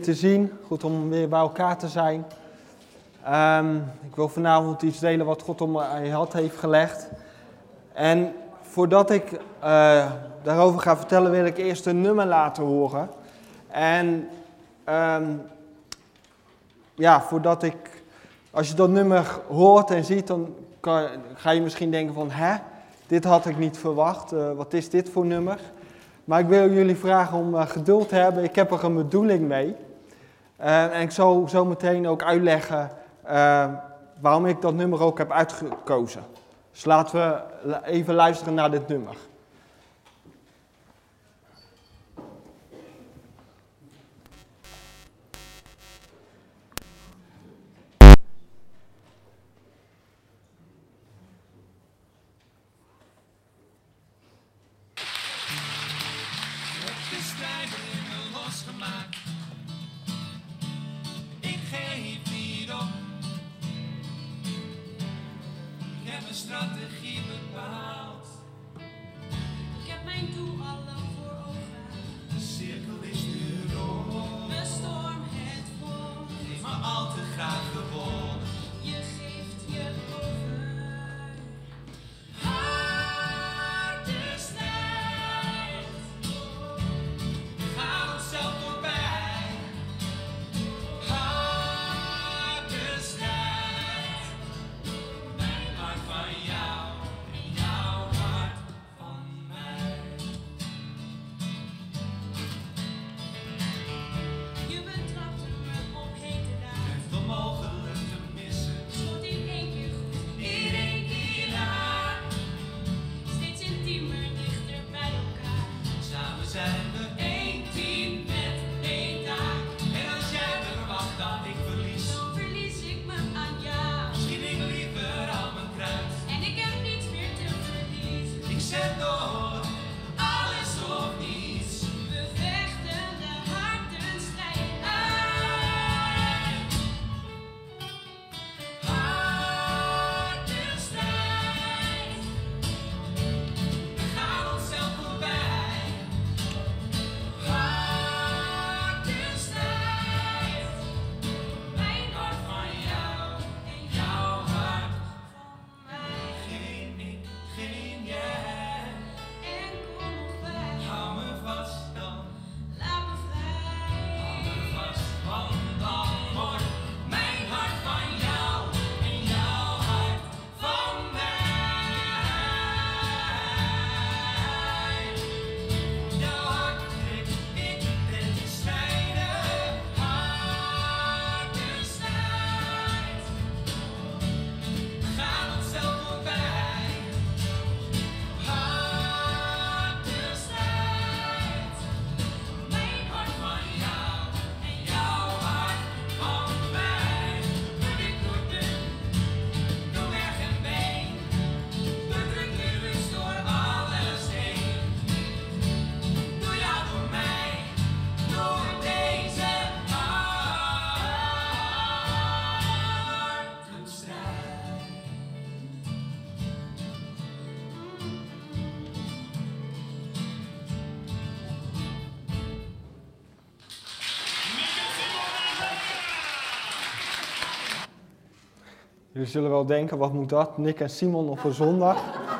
te zien, goed om weer bij elkaar te zijn. Ik wil vanavond iets delen wat God op mijn hart heeft gelegd. En voordat ik daarover ga vertellen, wil ik eerst een nummer laten horen. En als je dat nummer hoort en ziet, dan ga je misschien denken van, dit had ik niet verwacht, wat is dit voor nummer? Maar ik wil jullie vragen om geduld te hebben, ik heb er een bedoeling mee. En ik zal zo meteen ook uitleggen waarom ik dat nummer ook heb uitgekozen. Dus laten we even luisteren naar dit nummer. Strategie bepaald. Ik heb mijn doel al lang voor ogen. De cirkel is nu rond. De storm het vol. Heeft maar al te graag gewonnen. Je geeft je over. Harde strijd. Ga onszelf voorbij. Harde strijd. Mijn hart van jou en jouw hart van mij. Je betrapte me op hete dagen. Het onmogelijk te missen. Schot in één keer goed, in één keer raar. Steeds intiemer, dichter bij elkaar. Samen zijn we één team met één taak. En als jij me verwacht dat ik verlies, dan verlies ik me aan jou. Misschien ik liever al mijn kruid. En ik heb niets meer te verliezen. Ik zet door, alles of niets. We vechten de hartenstrijd uit. Hartenstrijd. We gaan onszelf voorbij. Hartenstrijd. Mijn hart van jou en jouw hart van mij. Geen ik, geen jij. En kom nog bij. Hou me vast dan. Laat me vrij. Hou me vast, want dan wordt mijn hart van jou en jouw hart van mij. Jouw hart trek ik ten strijde. Hartenstrijd. We gaan onszelf voorbij. Hartenstrijd. Mijn hart van jou en jouw hart van mij. Door dik, door dun, door berg en been. Door drukte, rust, door alles heen. Door jou, door mij, door deze hartenstrijd. Jullie zullen wel denken, wat moet dat? Nick en Simon op een zondag.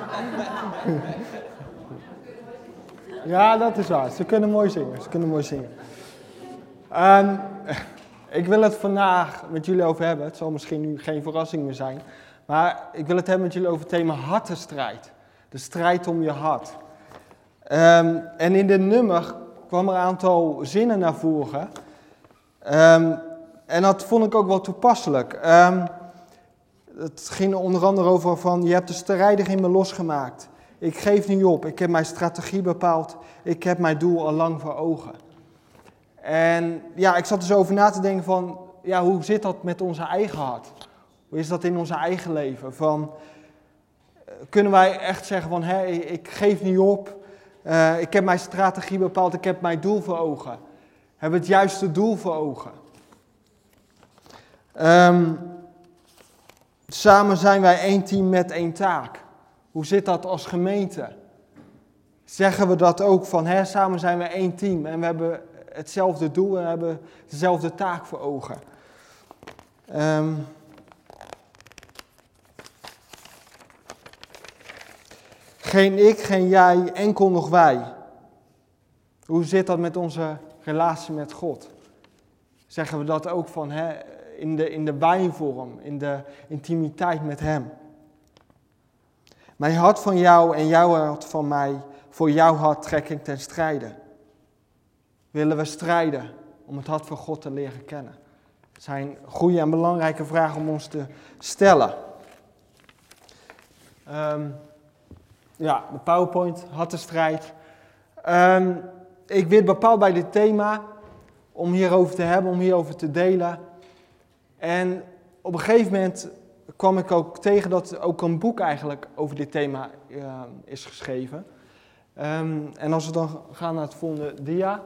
Ja, dat is waar. Ze kunnen mooi zingen. Ik wil het vandaag met jullie over hebben. Het zal misschien nu geen verrassing meer zijn. Maar ik wil het hebben met jullie over het thema hartenstrijd. De strijd om je hart. En in dit nummer kwam er een aantal zinnen naar voren. En dat vond ik ook wel toepasselijk. Het ging onder andere over van, je hebt de strijder in me losgemaakt. Ik geef niet op, ik heb mijn strategie bepaald. Ik heb mijn doel al lang voor ogen. En ja, ik zat er zo over na te denken van, ja, hoe zit dat met onze eigen hart? Hoe is dat in ons eigen leven? Van, kunnen wij echt zeggen van, ik geef niet op. Ik heb mijn strategie bepaald, ik heb mijn doel voor ogen. Heb het juiste doel voor ogen. Samen zijn wij één team met één taak. Hoe zit dat als gemeente? Zeggen we dat ook van, samen zijn we één team en we hebben hetzelfde doel en hebben dezelfde taak voor ogen. Geen ik, geen jij, enkel nog wij. Hoe zit dat met onze relatie met God? Zeggen we dat ook van in de wijnvorm, in de intimiteit met Hem? Mijn hart van jou en jouw hart van mij, voor jouw hart trek ik ten strijde. Willen we strijden om het hart van God te leren kennen? Het zijn goede en belangrijke vragen om ons te stellen. De PowerPoint, hartenstrijd. Ik werd bepaald bij dit thema om hierover te hebben, om hierover te delen. En op een gegeven moment kwam ik ook tegen dat ook een boek eigenlijk over dit thema is geschreven. En als we dan gaan naar het volgende dia.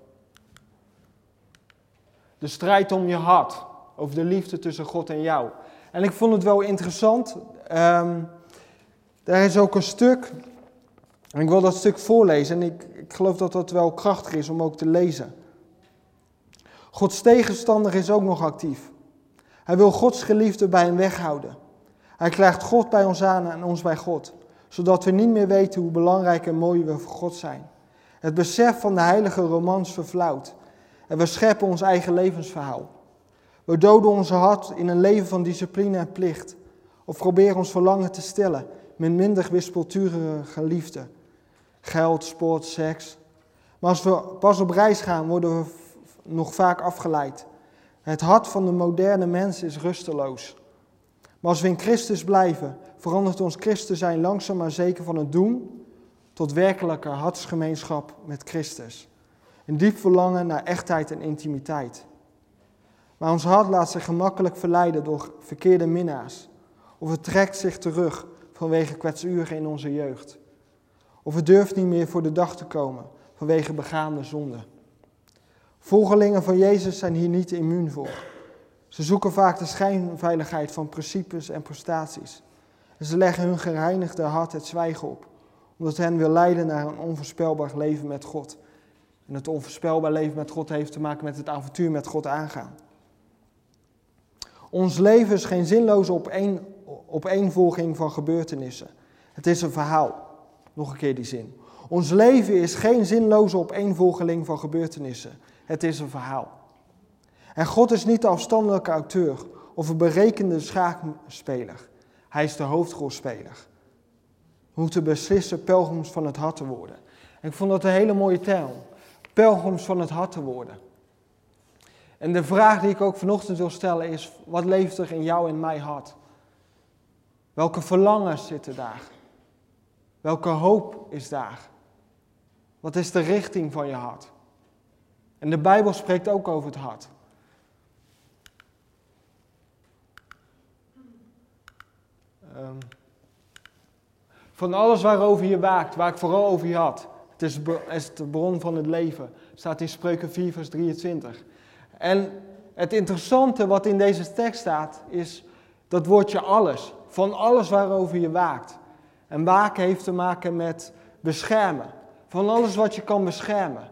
De strijd om je hart. Over de liefde tussen God en jou. En ik vond het wel interessant. Daar is ook een stuk. En ik wil dat stuk voorlezen. En ik geloof dat dat wel krachtig is om ook te lezen. Gods tegenstander is ook nog actief. Hij wil Gods geliefde bij hem weghouden. Hij klaagt God bij ons aan en ons bij God. Zodat we niet meer weten hoe belangrijk en mooi we voor God zijn. Het besef van de heilige romans verflauwt. En we scheppen ons eigen levensverhaal. We doden onze hart in een leven van discipline en plicht. Of proberen ons verlangen te stillen met minder wispelturige liefde. Geld, sport, seks. Maar als we pas op reis gaan, worden we nog vaak afgeleid. Het hart van de moderne mens is rusteloos. Maar als we in Christus blijven, verandert ons Christus zijn langzaam maar zeker van het doen tot werkelijke hartsgemeenschap met Christus. Een diep verlangen naar echtheid en intimiteit. Maar ons hart laat zich gemakkelijk verleiden door verkeerde minnaars. Of het trekt zich terug vanwege kwetsuren in onze jeugd. Of het durft niet meer voor de dag te komen vanwege begaande zonde. Volgelingen van Jezus zijn hier niet immuun voor. Ze zoeken vaak de schijnveiligheid van principes en prestaties. En ze leggen hun gereinigde hart het zwijgen op, omdat het hen wil leiden naar een onvoorspelbaar leven met God. En het onvoorspelbaar leven met God heeft te maken met het avontuur met God aangaan. Ons leven is geen zinloze opeenvolging van gebeurtenissen. Het is een verhaal. Nog een keer die zin. Ons leven is geen zinloze opeenvolging van gebeurtenissen. Het is een verhaal. En God is niet de afstandelijke auteur of een berekende schaakspeler. Hij is de hoofdrolspeler. We moeten beslissen pelgrims van het hart te worden. En ik vond dat een hele mooie term. Pelgrims van het hart te worden. En de vraag die ik ook vanochtend wil stellen is, wat leeft er in jou en mijn hart? Welke verlangens zitten daar? Welke hoop is daar? Wat is de richting van je hart? En de Bijbel spreekt ook over het hart. Van alles waarover je waakt, waar ik vooral over je had. Het is de bron van het leven. Staat in Spreuken 4 vers 23. En het interessante wat in deze tekst staat, is dat woordje alles. Van alles waarover je waakt. En waken heeft te maken met beschermen. Van alles wat je kan beschermen.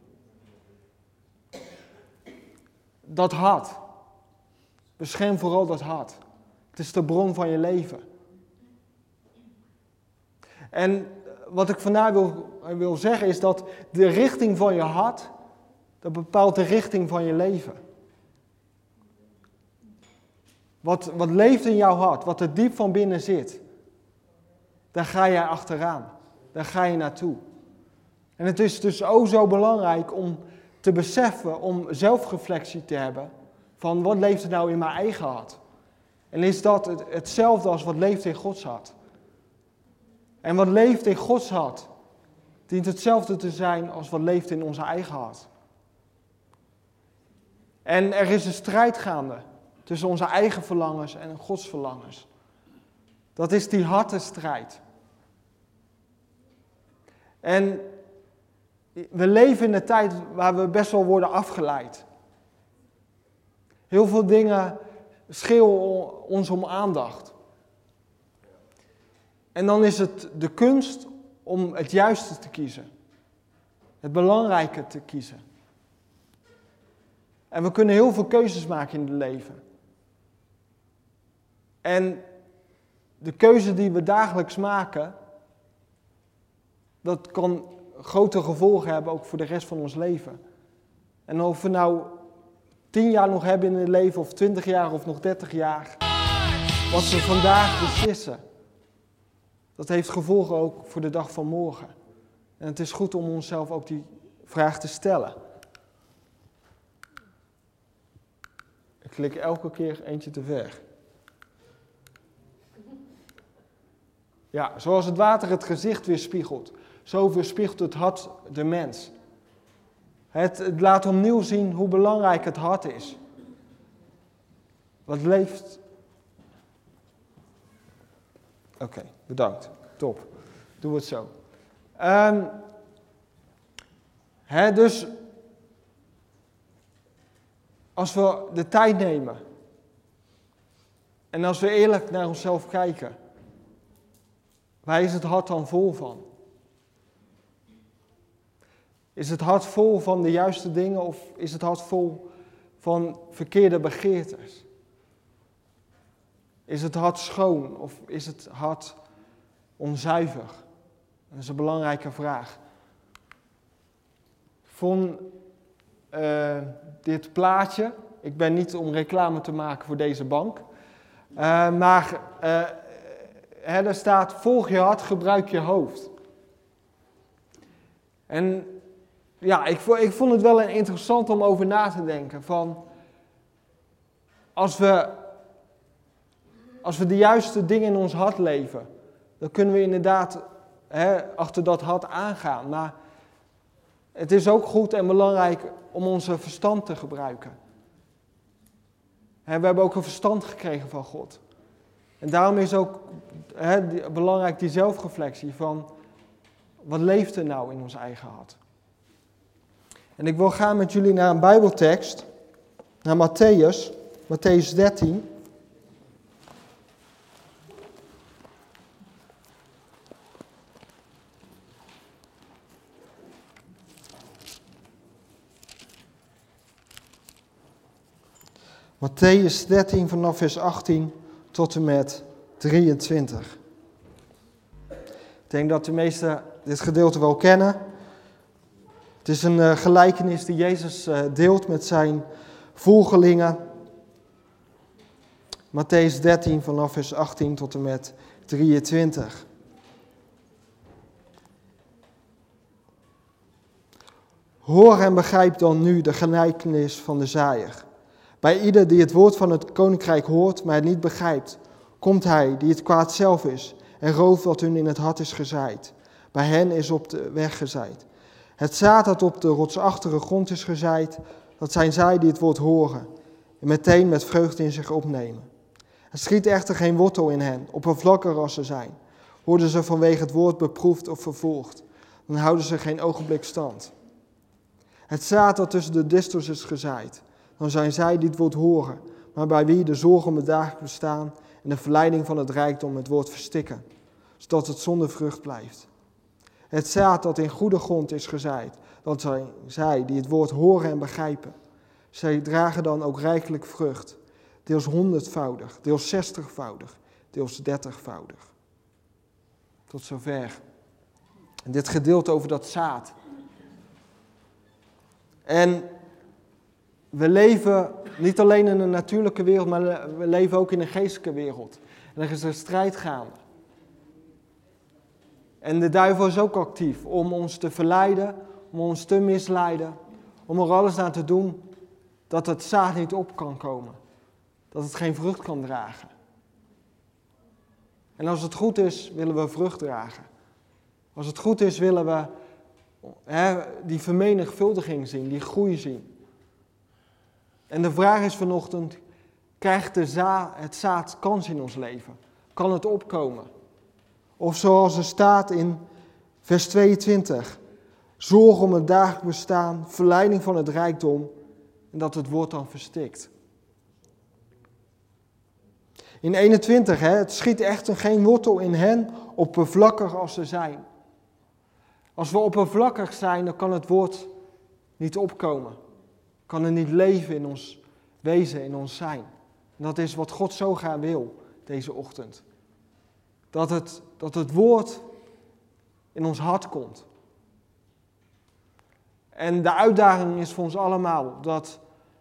Dat hart. Bescherm vooral dat hart. Het is de bron van je leven. En wat ik vandaag wil zeggen is dat de richting van je hart, dat bepaalt de richting van je leven. Wat leeft in jouw hart, wat er diep van binnen zit, daar ga jij achteraan. Daar ga je naartoe. En het is dus ook zo belangrijk om te beseffen, om zelfreflectie te hebben van wat leeft er nou in mijn eigen hart. En is dat hetzelfde als wat leeft in Gods hart? En wat leeft in Gods hart dient hetzelfde te zijn als wat leeft in onze eigen hart. En er is een strijd gaande tussen onze eigen verlangens en Gods verlangens. Dat is die hartenstrijd. En we leven in een tijd waar we best wel worden afgeleid. Heel veel dingen schreeuwen ons om aandacht. En dan is het de kunst om het juiste te kiezen. Het belangrijke te kiezen. En we kunnen heel veel keuzes maken in het leven. En de keuze die we dagelijks maken, dat kan grote gevolgen hebben ook voor de rest van ons leven. En of we nou 10 jaar nog hebben in het leven, of 20 jaar of nog 30 jaar, wat we vandaag beslissen, dat heeft gevolgen ook voor de dag van morgen. En het is goed om onszelf ook die vraag te stellen. Ik klik elke keer eentje te ver. Ja, zoals het water het gezicht weerspiegelt, zo weerspiegelt het hart de mens. Het laat opnieuw zien hoe belangrijk het hart is. Wat leeft... Oké, bedankt. Top. Doen we het zo. Dus als we de tijd nemen en als we eerlijk naar onszelf kijken, waar is het hart dan vol van? Is het hart vol van de juiste dingen of is het hart vol van verkeerde begeertes? Is het hart schoon of is het hart onzuiver? Dat is een belangrijke vraag. Ik vond dit plaatje, ik ben niet om reclame te maken voor deze bank, maar er staat: volg je hart, gebruik je hoofd. En ja, ik vond het wel interessant om over na te denken. Van als we de juiste dingen in ons hart leven, dan kunnen we inderdaad achter dat hart aangaan. Maar het is ook goed en belangrijk om onze verstand te gebruiken. We hebben ook een verstand gekregen van God. En daarom is ook belangrijk die zelfreflectie van wat leeft er nou in ons eigen hart. En ik wil gaan met jullie naar een Bijbeltekst, naar Mattheüs 13. Mattheüs 13 vanaf vers 18 tot en met 23. Ik denk dat de meesten dit gedeelte wel kennen. Het is een gelijkenis die Jezus deelt met zijn volgelingen. Mattheüs 13 vanaf vers 18 tot en met 23. Hoor en begrijp dan nu de gelijkenis van de zaaier. Bij ieder die het woord van het koninkrijk hoort, maar het niet begrijpt, komt hij, die het kwaad zelf is, en rooft wat hun in het hart is gezaaid. Bij hen is op de weg gezaaid. Het zaad dat op de rotsachtige grond is gezaaid, dat zijn zij die het woord horen, en meteen met vreugde in zich opnemen. Er schiet echter geen wortel in hen, oppervlakkig als ze zijn. Worden ze vanwege het woord beproefd of vervolgd, dan houden ze geen ogenblik stand. Het zaad dat tussen de distels is gezaaid, dan zijn zij die het woord horen, maar bij wie de zorg om het dagelijks bestaan en de verleiding van het rijkdom het woord verstikken, zodat het zonder vrucht blijft. Het zaad dat in goede grond is gezaaid, dat zijn zij die het woord horen en begrijpen. Zij dragen dan ook rijkelijk vrucht, deels 100-voudig, deels 60-voudig, deels 30-voudig. Tot zover. En dit gedeelte over dat zaad. En we leven niet alleen in een natuurlijke wereld, maar we leven ook in een geestelijke wereld. En er is een strijd gaande. En de duivel is ook actief om ons te verleiden, om ons te misleiden, om er alles aan te doen dat het zaad niet op kan komen. Dat het geen vrucht kan dragen. En als het goed is, willen we vrucht dragen. Als het goed is, willen we die vermenigvuldiging zien, die groei zien. En de vraag is vanochtend, krijgt het zaad kans in ons leven? Kan het opkomen? Of zoals er staat in vers 22, zorg om het dagelijks bestaan, verleiding van het rijkdom en dat het woord dan verstikt. In 21, het schiet echter geen wortel in hen, oppervlakkig als ze zijn. Als we oppervlakkig zijn, dan kan het woord niet opkomen. kan er niet leven in ons wezen, in ons zijn. En dat is wat God zo graag wil deze ochtend. Dat het woord in ons hart komt. En de uitdaging is voor ons allemaal dat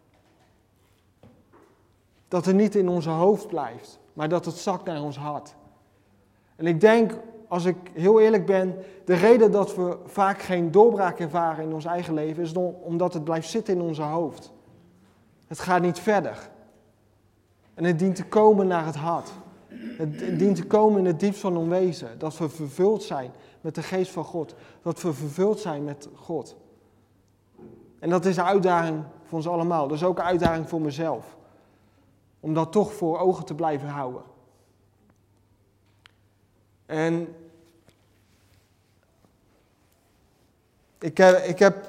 het niet in onze hoofd blijft, maar dat het zakt naar ons hart. En ik denk, als ik heel eerlijk ben, de reden dat we vaak geen doorbraak ervaren in ons eigen leven is omdat het blijft zitten in onze hoofd. Het gaat niet verder. En het dient te komen naar het hart. Het dient te komen in het diepst van ons wezen. Dat we vervuld zijn met de geest van God. Dat we vervuld zijn met God. En dat is een uitdaging voor ons allemaal. Dat is ook een uitdaging voor mezelf. Om dat toch voor ogen te blijven houden. En ik heb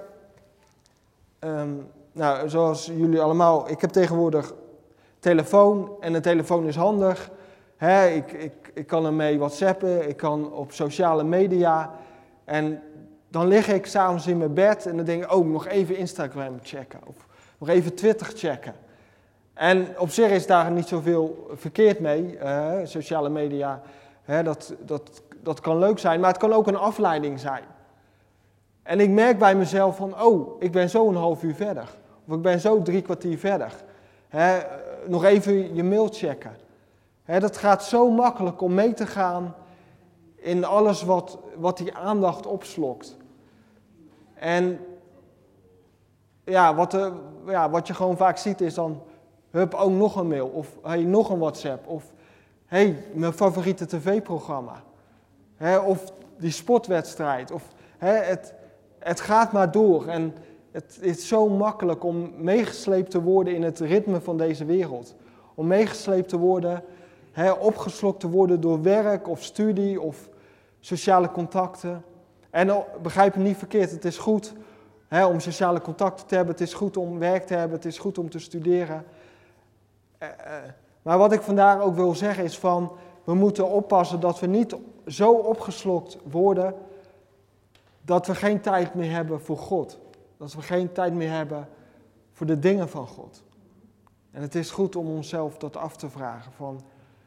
zoals jullie allemaal, ik heb tegenwoordig telefoon en een telefoon is handig. Ik kan ermee whatsappen, ik kan op sociale media en dan lig ik 's avonds in mijn bed en dan denk ik, nog even Instagram checken of nog even Twitter checken. En op zich is daar niet zoveel verkeerd mee, sociale media, dat kan leuk zijn, maar het kan ook een afleiding zijn. En ik merk bij mezelf van, ik ben zo een half uur verder. Of ik ben zo 3 kwartier verder. Nog even je mail checken. Dat gaat zo makkelijk om mee te gaan in alles wat die aandacht opslokt. En wat je gewoon vaak ziet is dan, nog een mail. Of nog een WhatsApp. Of mijn favoriete tv-programma. Of die sportwedstrijd. Of het gaat maar door en het is zo makkelijk om meegesleept te worden in het ritme van deze wereld. Om meegesleept te worden, opgeslokt te worden door werk of studie of sociale contacten. En begrijp me niet verkeerd, het is goed om sociale contacten te hebben, het is goed om werk te hebben, het is goed om te studeren. Maar wat ik vandaag ook wil zeggen is van, we moeten oppassen dat we niet zo opgeslokt worden dat we geen tijd meer hebben voor God. Dat we geen tijd meer hebben voor de dingen van God. En het is goed om onszelf dat af te vragen van,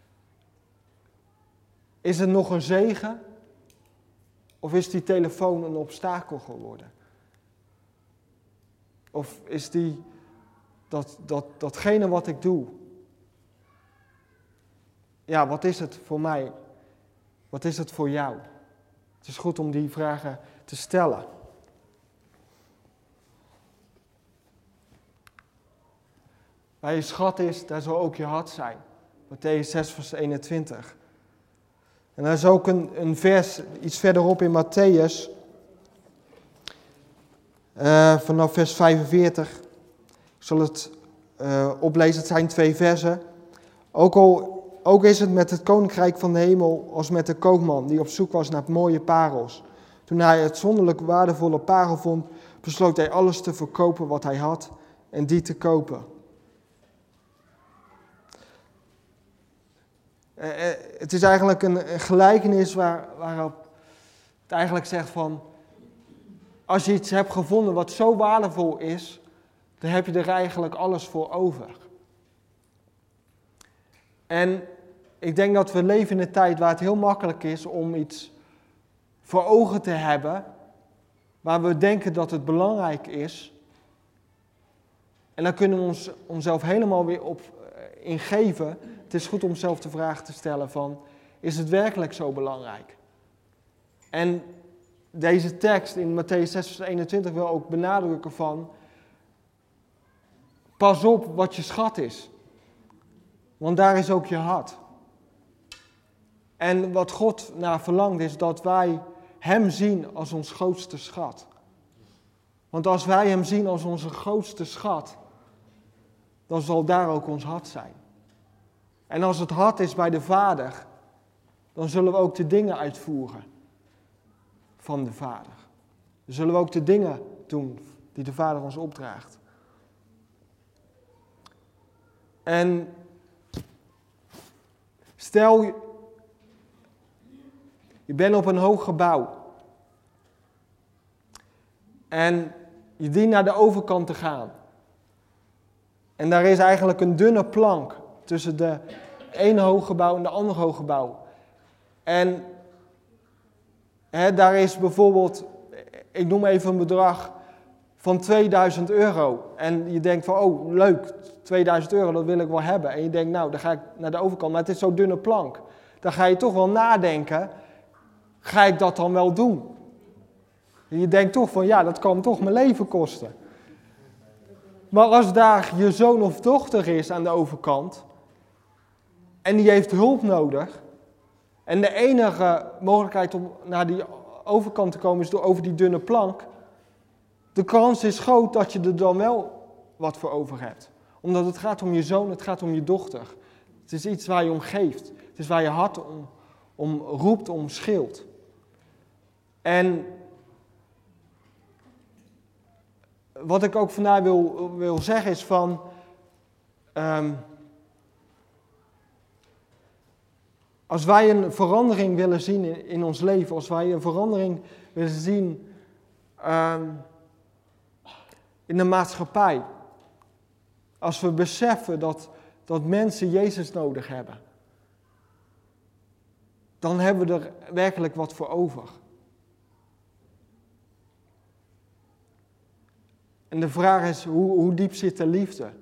is het nog een zegen? Of is die telefoon een obstakel geworden? Of is datgene wat ik doe, wat is het voor mij? Wat is het voor jou? Het is goed om die vragen te stellen. Waar je schat is, daar zal ook je hart zijn. Mattheüs 6 vers 21. En er is ook een vers iets verderop in Matthäus, vanaf vers 45. Ik zal het oplezen, het zijn 2 versen. Ook is het met het koninkrijk van de hemel als met de koopman die op zoek was naar mooie parels. Toen hij het zonderlijk waardevolle parel vond, besloot hij alles te verkopen wat hij had en die te kopen. Het is eigenlijk een gelijkenis waarop het eigenlijk zegt van, als je iets hebt gevonden wat zo waardevol is, dan heb je er eigenlijk alles voor over. En ik denk dat we leven in een tijd waar het heel makkelijk is om iets voor ogen te hebben, waar we denken dat het belangrijk is. En dan kunnen we onszelf helemaal weer op ingeven. Het is goed om zelf de vraag te stellen van, is het werkelijk zo belangrijk? En deze tekst in Matthäus 6 vers 21 wil ook benadrukken van, pas op wat je schat is. Want daar is ook je hart. En wat God naar verlangt is dat wij Hem zien als ons grootste schat. Want als wij Hem zien als onze grootste schat, dan zal daar ook ons hart zijn. En als het hart is bij de Vader, dan zullen we ook de dingen uitvoeren van de Vader. Dan zullen we ook de dingen doen die de Vader ons opdraagt. En stel, je bent op een hoog gebouw en je dient naar de overkant te gaan. En daar is eigenlijk een dunne plank tussen de ene hooggebouw en de andere hooggebouw. En daar is bijvoorbeeld, ik noem even een bedrag van €2000. En je denkt van, oh leuk, €2000, dat wil ik wel hebben. En je denkt, nou, dan ga ik naar de overkant, maar het is zo'n dunne plank. Dan ga je toch wel nadenken, ga ik dat dan wel doen? En je denkt toch van, ja, dat kan toch mijn leven kosten. Maar als daar je zoon of dochter is aan de overkant, en die heeft hulp nodig, en de enige mogelijkheid om naar die overkant te komen is door over die dunne plank, de kans is groot dat je er dan wel wat voor over hebt. Omdat het gaat om je zoon, het gaat om je dochter. Het is iets waar je om geeft. Het is waar je hart om roept, om scheelt. En wat ik ook vandaag wil zeggen is van, als wij een verandering willen zien in ons leven, als wij een verandering willen zien in de maatschappij, als we beseffen dat mensen Jezus nodig hebben, dan hebben we er werkelijk wat voor over. En de vraag is, hoe diep zit de liefde?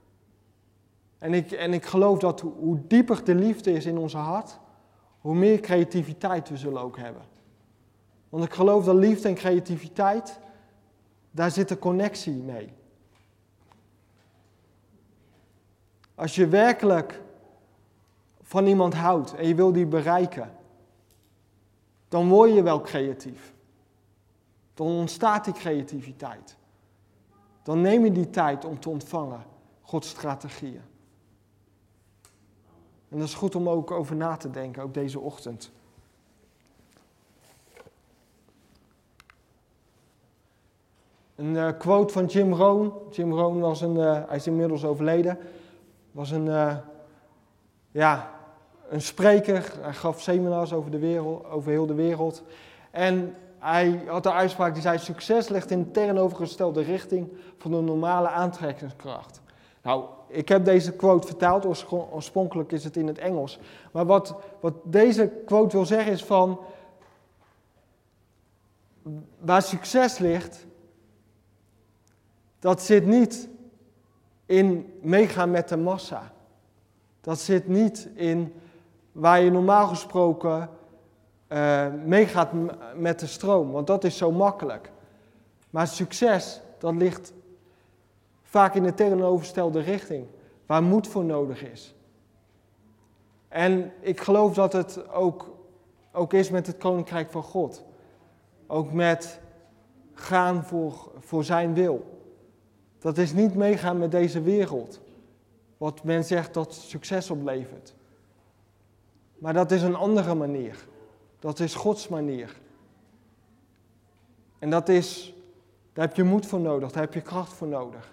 En ik geloof dat hoe dieper de liefde is in onze hart, hoe meer creativiteit we zullen ook hebben. Want ik geloof dat liefde en creativiteit, daar zit een connectie mee. Als je werkelijk van iemand houdt en je wil die bereiken, dan word je wel creatief. Dan ontstaat die creativiteit. Dan neem je die tijd om te ontvangen, Gods strategieën. En dat is goed om ook over na te denken, ook deze ochtend. Een quote van Jim Rohn. Jim Rohn was hij is inmiddels overleden, was een spreker. Hij gaf seminars over de wereld, over heel de wereld. En hij had een uitspraak die zei, succes ligt in de tegenovergestelde richting van de normale aantrekkingskracht. Nou, ik heb deze quote vertaald, oorspronkelijk is het in het Engels. Maar wat deze quote wil zeggen is van, waar succes ligt, dat zit niet in meegaan met de massa. Dat zit niet in waar je normaal gesproken meegaat met de stroom, want dat is zo makkelijk. Maar succes, dat ligt vaak in de tegenovergestelde richting, waar moed voor nodig is. En ik geloof dat het ook is met het Koninkrijk van God. Ook met gaan voor zijn wil. Dat is niet meegaan met deze wereld, wat men zegt dat succes oplevert. Maar dat is een andere manier. Dat is Gods manier. En daar heb je moed voor nodig, daar heb je kracht voor nodig.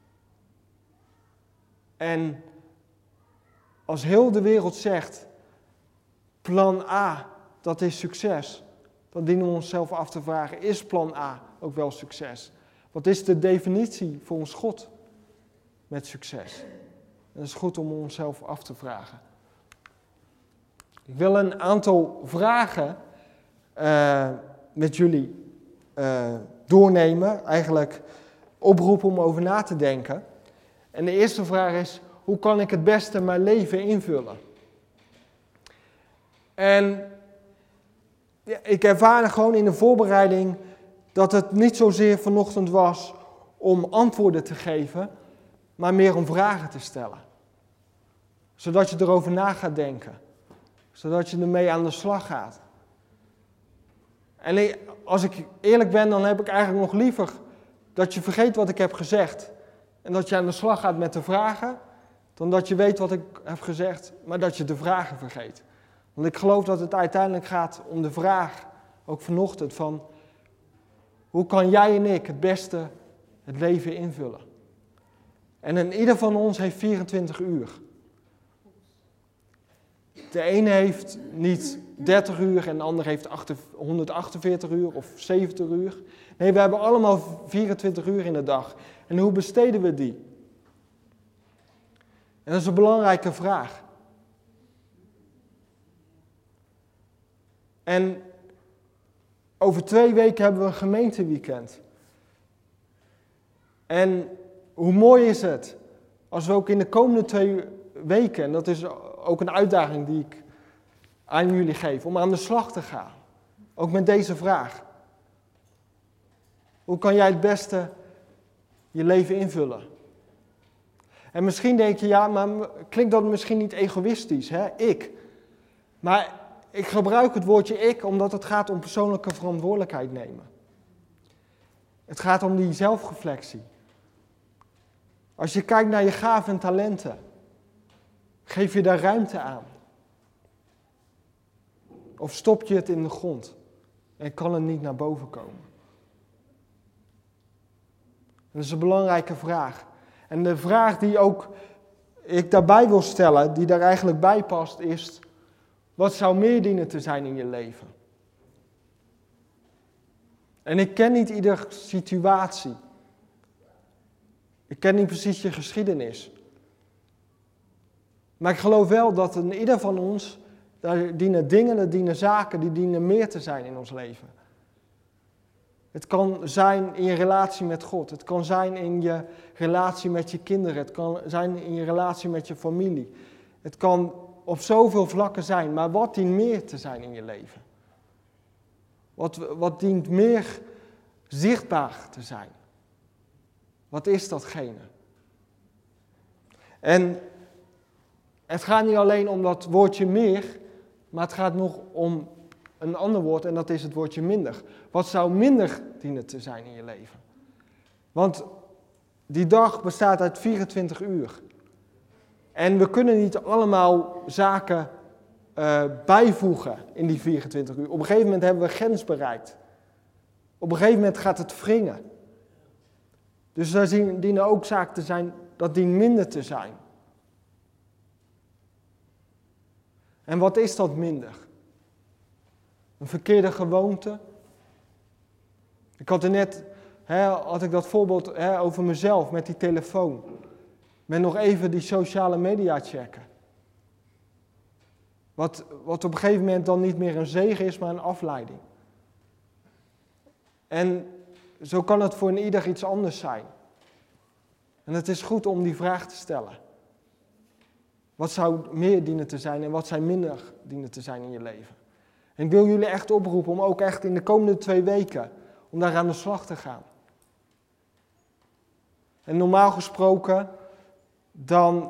En als heel de wereld zegt, plan A, dat is succes, dan dienen we onszelf af te vragen, is plan A ook wel succes? Wat is de definitie volgens God met succes? En het is goed om onszelf af te vragen. Ik wil een aantal vragen met jullie doornemen, eigenlijk oproepen om over na te denken. En de eerste vraag is, hoe kan ik het beste mijn leven invullen? En ik ervaar gewoon in de voorbereiding dat het niet zozeer vanochtend was om antwoorden te geven, maar meer om vragen te stellen. Zodat je erover na gaat denken. Zodat je ermee aan de slag gaat. En als ik eerlijk ben, dan heb ik eigenlijk nog liever dat je vergeet wat ik heb gezegd. En dat je aan de slag gaat met de vragen, dan dat je weet wat ik heb gezegd, maar dat je de vragen vergeet. Want ik geloof dat het uiteindelijk gaat om de vraag, ook vanochtend, van hoe kan jij en ik het beste het leven invullen? En ieder van ons heeft 24 uur. De ene heeft niet 30 uur en de ander heeft 148 uur of 70 uur. Nee, we hebben allemaal 24 uur in de dag. En hoe besteden we die? En dat is een belangrijke vraag. En over 2 weken hebben we een gemeenteweekend. En hoe mooi is het als we ook in de komende 2 weken, en dat is ook een uitdaging die ik aan jullie geef, om aan de slag te gaan. Ook met deze vraag. Hoe kan jij het beste je leven invullen? En misschien denk je, ja, maar klinkt dat misschien niet egoïstisch, hè? Ik. Maar ik gebruik het woordje ik omdat het gaat om persoonlijke verantwoordelijkheid nemen. Het gaat om die zelfreflectie. Als je kijkt naar je gaven en talenten, geef je daar ruimte aan? Of stop je het in de grond en kan het niet naar boven komen? Dat is een belangrijke vraag. En de vraag die ook ik daarbij wil stellen, die daar eigenlijk bij past, is: wat zou meer dienen te zijn in je leven? En ik ken niet iedere situatie. Ik ken niet precies je geschiedenis. Maar ik geloof wel dat in ieder van ons, daar dienen dingen, er dienen zaken, die dienen meer te zijn in ons leven. Het kan zijn in je relatie met God. Het kan zijn in je relatie met je kinderen. Het kan zijn in je relatie met je familie. Het kan op zoveel vlakken zijn. Maar wat dient meer te zijn in je leven? Wat dient meer zichtbaar te zijn? Wat is datgene? En het gaat niet alleen om dat woordje meer, maar het gaat nog om een ander woord en dat is het woordje minder. Wat zou minder dienen te zijn in je leven? Want die dag bestaat uit 24 uur. En we kunnen niet allemaal zaken bijvoegen in die 24 uur. Op een gegeven moment hebben we grens bereikt. Op een gegeven moment gaat het wringen. Dus daar dienen ook zaken te zijn, dat dient minder te zijn. En wat is dat minder? Een verkeerde gewoonte. Ik had er net, had ik dat voorbeeld over mezelf met die telefoon. Met nog even die sociale media checken. Wat op een gegeven moment dan niet meer een zegen is, maar een afleiding. En zo kan het voor ieder iets anders zijn. En het is goed om die vraag te stellen. Wat zou meer dienen te zijn en wat zou minder dienen te zijn in je leven? En ik wil jullie echt oproepen om ook echt in de komende 2 weken, om daar aan de slag te gaan. En normaal gesproken, dan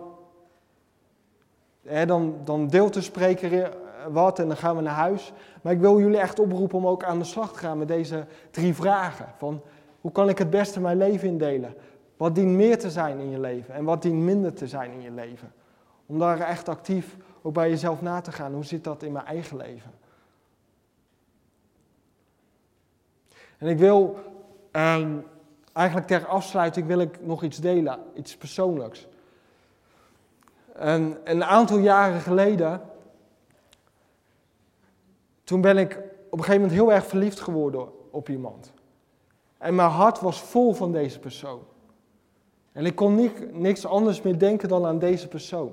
deelt de spreker wat en dan gaan we naar huis. Maar ik wil jullie echt oproepen om ook aan de slag te gaan met deze 3 vragen. Van, hoe kan ik het beste mijn leven indelen? Wat dient meer te zijn in je leven en wat dient minder te zijn in je leven? Om daar echt actief ook bij jezelf na te gaan. Hoe zit dat in mijn eigen leven? En ik wil, eigenlijk ter afsluiting wil ik nog iets delen, iets persoonlijks. Een aantal jaren geleden, toen ben ik op een gegeven moment heel erg verliefd geworden op iemand. En mijn hart was vol van deze persoon. En ik kon niks anders meer denken dan aan deze persoon.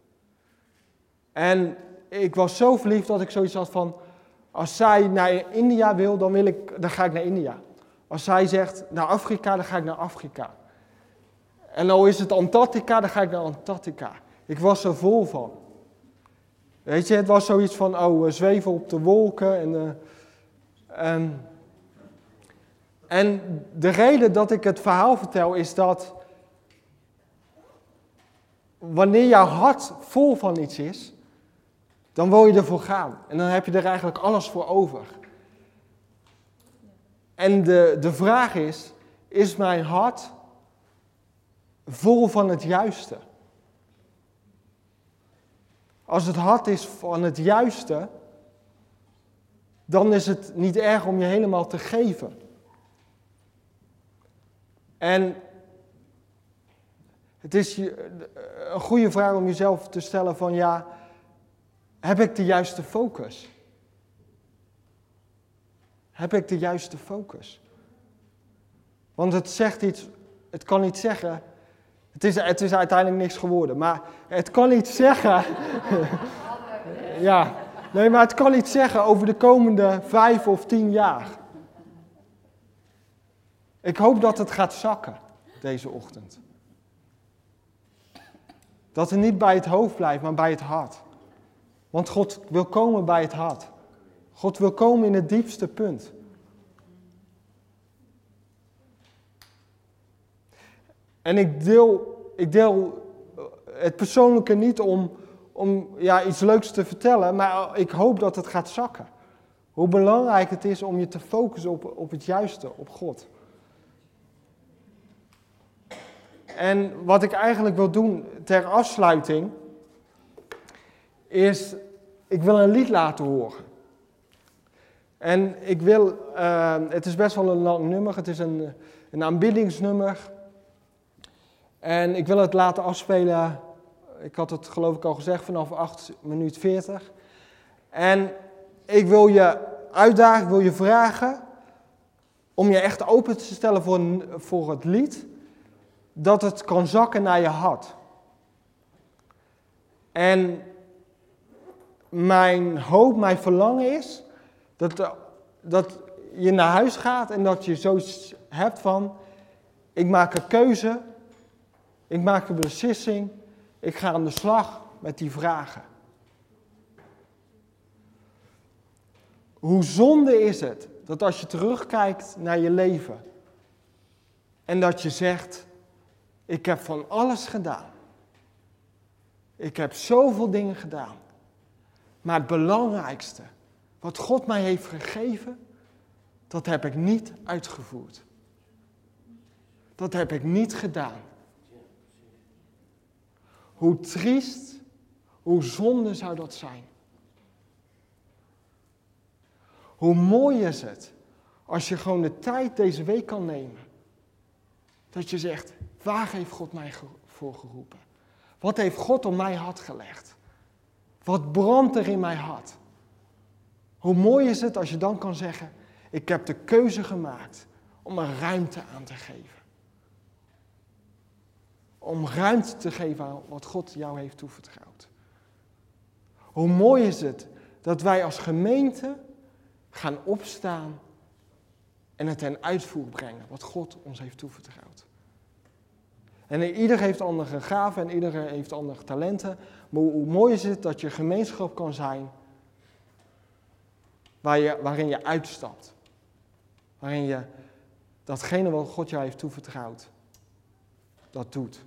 En ik was zo verliefd dat ik zoiets had van, als zij naar India wil, dan ga ik naar India. Als zij zegt naar Afrika, dan ga ik naar Afrika. En al is het Antarctica, dan ga ik naar Antarctica. Ik was er vol van. Weet je, het was zoiets van, zweven op de wolken. En de reden dat ik het verhaal vertel is dat wanneer jouw hart vol van iets is, dan wil je ervoor gaan. En dan heb je er eigenlijk alles voor over. En de vraag is mijn hart vol van het juiste? Als het hart is van het juiste, dan is het niet erg om je helemaal te geven. En het is een goede vraag om jezelf te stellen van, ja, heb ik de juiste focus? Heb ik de juiste focus? Want het zegt iets, het kan niet zeggen, Het is uiteindelijk niks geworden, maar het kan iets zeggen. Ja, nee, maar het kan iets zeggen over de komende 5 of 10 jaar. Ik hoop dat het gaat zakken deze ochtend. Dat het niet bij het hoofd blijft, maar bij het hart. Want God wil komen bij het hart. God wil komen in het diepste punt. En ik deel het persoonlijke niet om iets leuks te vertellen, maar ik hoop dat het gaat zakken. Hoe belangrijk het is om je te focussen op het juiste, op God. En wat ik eigenlijk wil doen ter afsluiting, is, ik wil een lied laten horen. En ik wil, het is best wel een lang nummer, het is een aanbiddingsnummer. En ik wil het laten afspelen, ik had het geloof ik al gezegd, vanaf 8 minuten 40. En ik wil je uitdagen, ik wil je vragen om je echt open te stellen voor het lied. Dat het kan zakken naar je hart. En mijn hoop, mijn verlangen is dat je naar huis gaat en dat je zoiets hebt van, ik maak een keuze, ik maak een beslissing, ik ga aan de slag met die vragen. Hoe zonde is het dat als je terugkijkt naar je leven en dat je zegt, ik heb van alles gedaan. Ik heb zoveel dingen gedaan. Maar het belangrijkste, wat God mij heeft gegeven, dat heb ik niet uitgevoerd. Dat heb ik niet gedaan. Hoe triest, hoe zonde zou dat zijn. Hoe mooi is het als je gewoon de tijd deze week kan nemen. Dat je zegt, waar heeft God mij voor geroepen? Wat heeft God op mijn hart gelegd? Wat brandt er in mijn hart? Hoe mooi is het als je dan kan zeggen, ik heb de keuze gemaakt om er ruimte aan te geven. Om ruimte te geven aan wat God jou heeft toevertrouwd. Hoe mooi is het dat wij als gemeente gaan opstaan en het ten uitvoer brengen wat God ons heeft toevertrouwd. En ieder heeft andere gaven en ieder heeft andere talenten. Maar hoe mooi is het dat je gemeenschap kan zijn waarin je uitstapt. Waarin je datgene wat God jou heeft toevertrouwd, dat doet.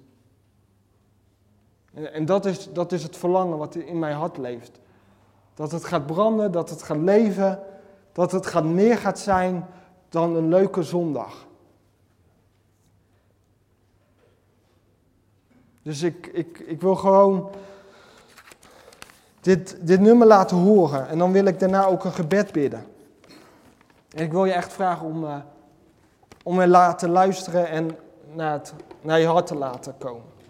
En dat is het verlangen wat in mijn hart leeft. Dat het gaat branden, dat het gaat leven, dat het meer gaat zijn dan een leuke zondag. Dus ik wil gewoon dit nummer laten horen. En dan wil ik daarna ook een gebed bidden. En ik wil je echt vragen om me laten luisteren en naar je hart te laten komen.